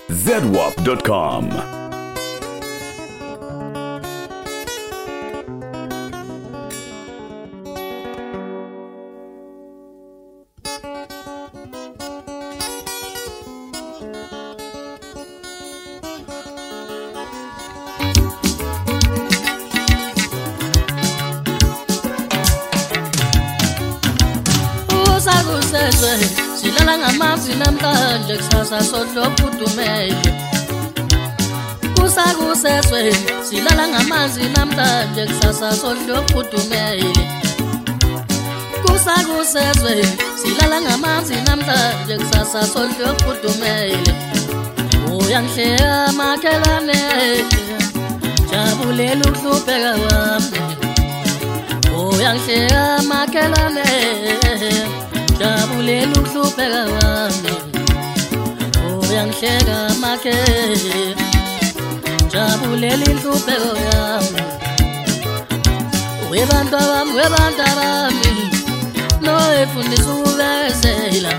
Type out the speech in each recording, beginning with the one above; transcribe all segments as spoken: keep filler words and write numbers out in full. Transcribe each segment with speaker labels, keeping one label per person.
Speaker 1: Z W A P dot com.
Speaker 2: Silala ngamanzi namhlanje kusasa sodlophudumele Kusakuseswe silala ngamanzi namhlanje kusasa sodlophudumele Kusakuseswe silala ngamanzi namhlanje kusasa sodlophudumele Uyangihleka makhelane jabulela ukuhlupheka wami Uyangihleka makhelane jabulela ukuhlupheka wami uyangihleka makhe jabulela inhlupheko yami webantu bami webantu bami noyifundisa ukubekezela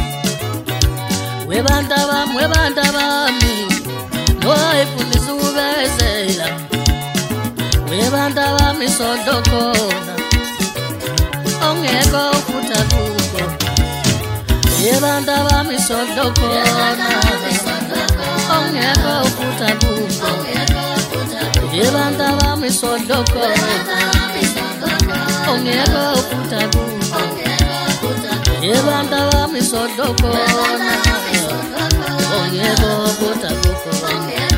Speaker 2: webantu bami webantu bami noyifundisa ukubekezela webantu bami sodlokhona ongekho futhi akukho yebantu bami sodlokhona ongekho futhi akukho yebantu bami sodlokhona ongekho futhi akukho yebantu bami sodlokhona ongekho futhi akukho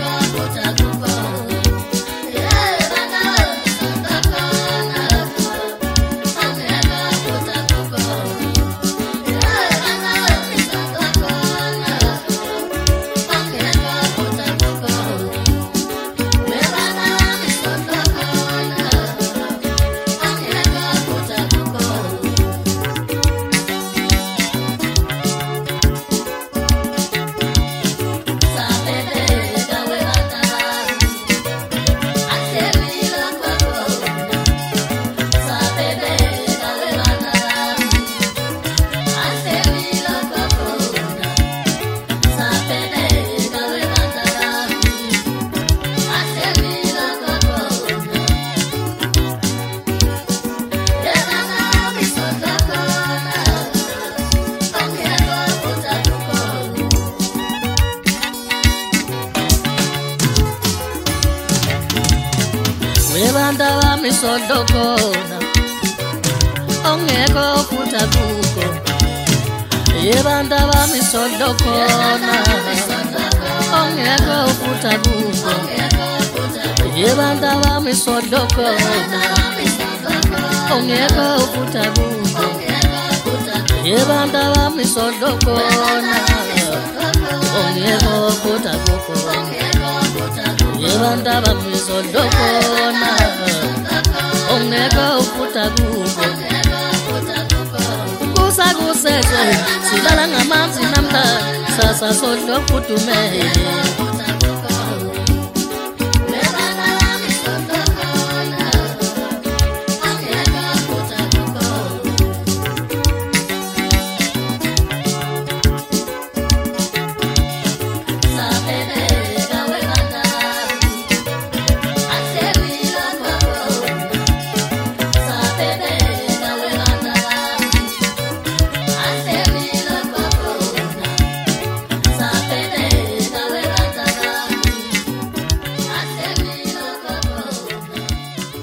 Speaker 2: Webantu bami sodlokhona ongekho futhi akukho yebantu bami sodlokhona ongekho futhi akukho yebantu bami sodlokhona ongekho futhi akukho yebantu bami sodlokhona ongekho futhi akukho yebantu bami sodlokhona ongekho futhi akukho kusakuseswe silala ngamanzi namhlanje sasa sodlophudumele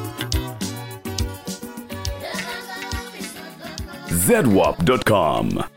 Speaker 1: Z W A P dot com.